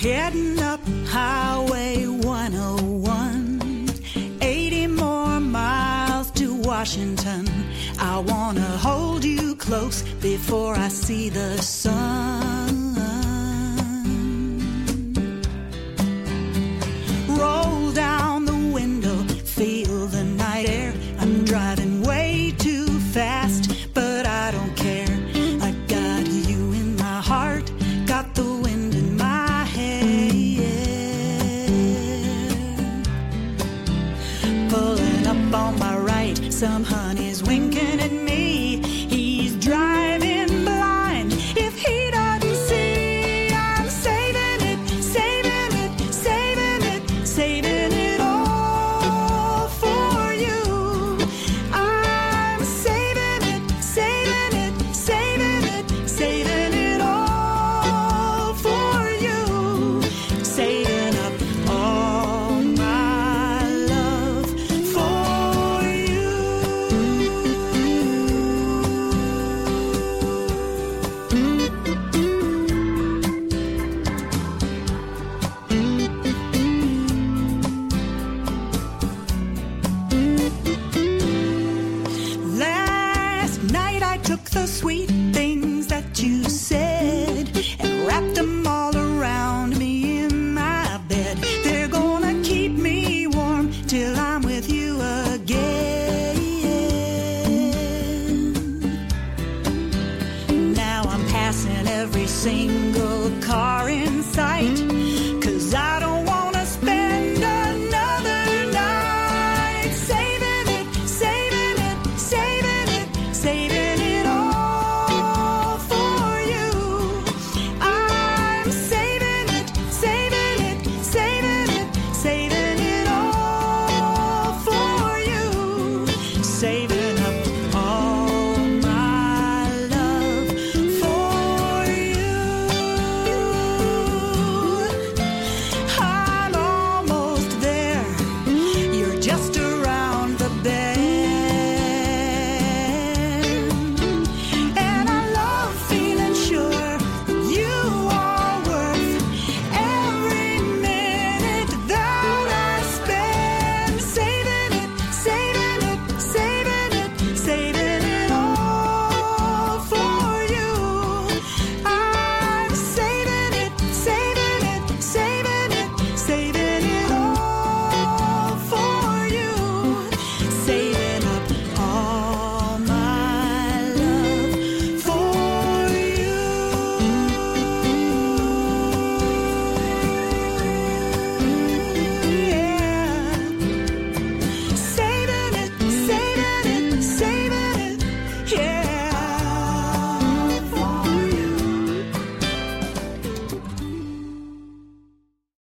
Heading up Highway 101, 80 more miles to Washington. I wanna hold you close before I see the sun. Roll down the window, feel the night air. I'm driving way too fast, but I don't care. I got you in my heart, got the wind in my hair. Pulling up on my right, some honey's winking at me. He's driving blind. If he doesn't see, I'm saving it, saving it, saving it, saving it all for you. I'm saving it, saving it, saving it, saving it all for you. Saving up all my love for you. Last night I took the sweet things that you said and wrapped them all around me in my bed. They're gonna keep me warm till I'm with you again. Now I'm passing every single car in sight.